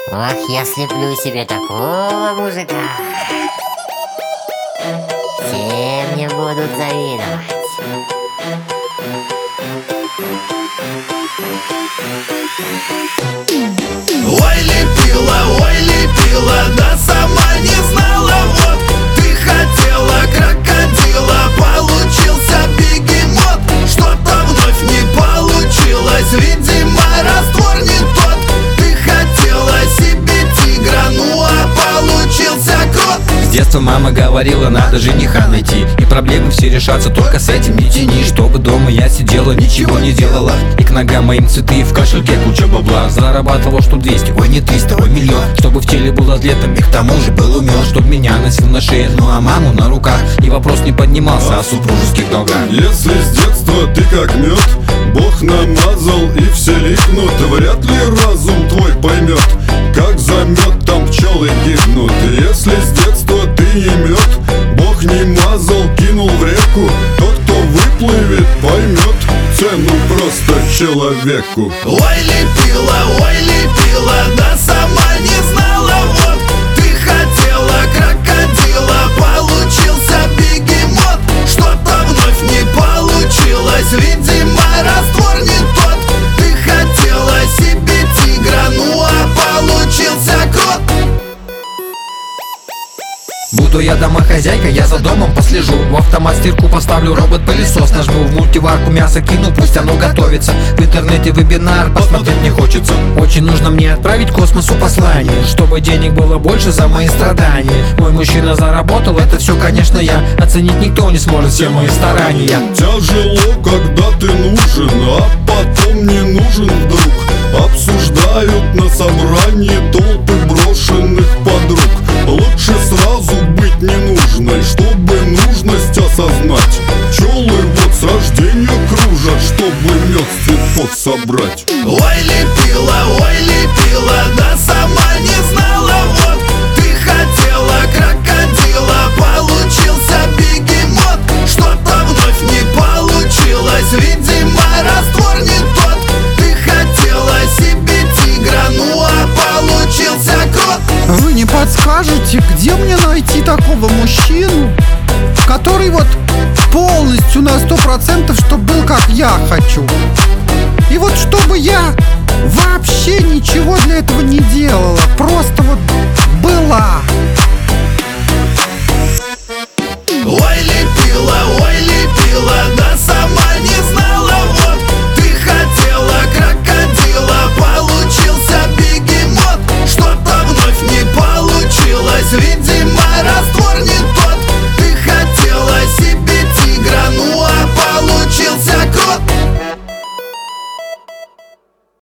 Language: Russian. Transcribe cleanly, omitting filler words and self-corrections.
Ох, я слеплю себе такого мужика. Все мне будут завидовать. Ой, лепила, да сама не знала. Вот ты хотела крокодила, получился бегемот. Что-то вновь не получилось, видимо, раствор не тот. Ты хотела себе тигра, ну а получился крот. С детства мама говорила, надо жениха найти, и проблемы все решатся только с этим, не тяни. Чтобы дома я сидела, ничего не делала, и к ногам моим цветы, в кошельке куча бабла. Зарабатывал штук 200, ой не 300, ой миллион. Чтобы в теле был атлетом, и к тому же был умен. Чтоб меня носил на шее, ну а маму на руках, и вопрос не поднимался о супружеских долгах. Если с детства ты как мед, Бог намазал и все ликнут, вряд ли разум твой поймет, как за мед там пчелы гибнут. Если с детства ты не мед, Бог не мазал, кинул в реку, тот, кто выплывет, поймет цену просто человеку. Ой, лепила, да сама не знала. Вот ты хотела крокодила, получился бегемот. Что-то вновь не получилось, видимо, раствор не тот. Ты хотела себе тигра, ну а получился крот. Буду я домохозяйка, я за домом послежу, в автомат стирку поставлю, робот-пылесос нажму, в мультиварку мясо кину, пусть оно готовится. В интернете вебинар посмотреть не хочется. Очень нужно мне отправить космосу послание, чтобы денег было больше за мои страдания. Мой мужчина заработал, это все, конечно, я. Оценить никто не сможет все мои старания. Тяжело, когда ты нужен, а потом не нужен вдруг. Обсуждают на собрании толпы брошенных подруг. Лучше сразу быть не нужной, чтобы нужность осознать. Пчелы вот с рождения кружат, чтобы мед с цветков собрать. Ой, лепила, да сама не знала. Вот ты хотела крокодила, получился бегемот. Что-то вновь не получилось, видимо, раствор не тот. Ты хотела себе тигра, ну а получился крот. Вы не подскажете, где мне найти такого мужчину, который вот полностью на 100%, чтобы был как я хочу? И вот чтобы я вообще ничего для этого не делала, просто вот была.